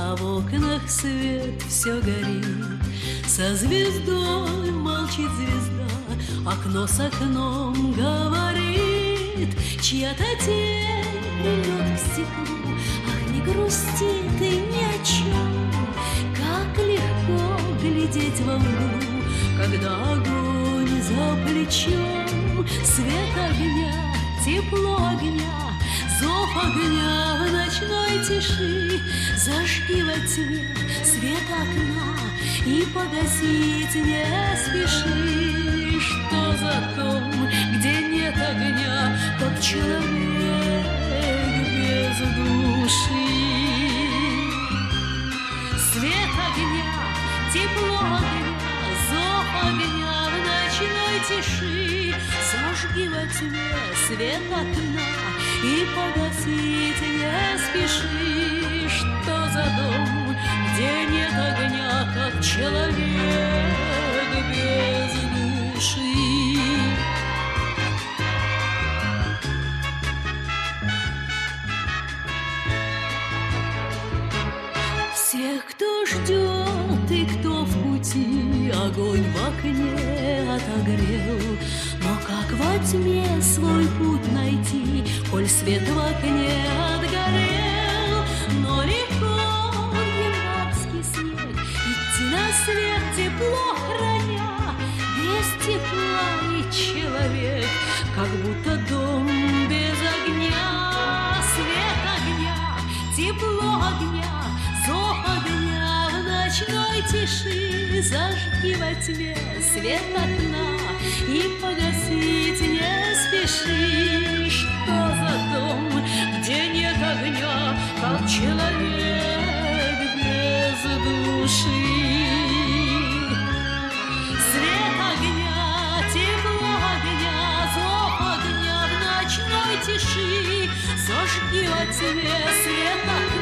А в окнах свет все горит, со звездой молчит звезда, окно с окном говорит, чья-то тень придет к стеклу. Ах, не грусти ты ни о чем, как легко глядеть во мглу, когда огонь за плечом, свет огня, тепло огня, зов огня в ночной тиши. Зажги во тьме свет окна и погасить не спеши. Что за дом, где нет огня, как человек без души? Свет огня, тепло огня, зов огня в ночной тиши. Зажги во тьме свет окна и погасить не спеши. Что за дом, где нет огня, как человек без души? Всех, кто ждет и кто в пути, огонь в окне отогрел. Но как во тьме свой путь найти, коль свет в окне отгорел? Но легко январский снег идти на свет, тепло храня. Без тепла и человек, как будто дом без огня. Свет огня, тепло огня, зов огня в ночной тиши. Зажги во тьме свет окна и погасить не спеши. Что за дом, где нет огня, как человек без души? Свет огня, тепло огня, зов огня в ночной тиши. Зажги во тьме свет окна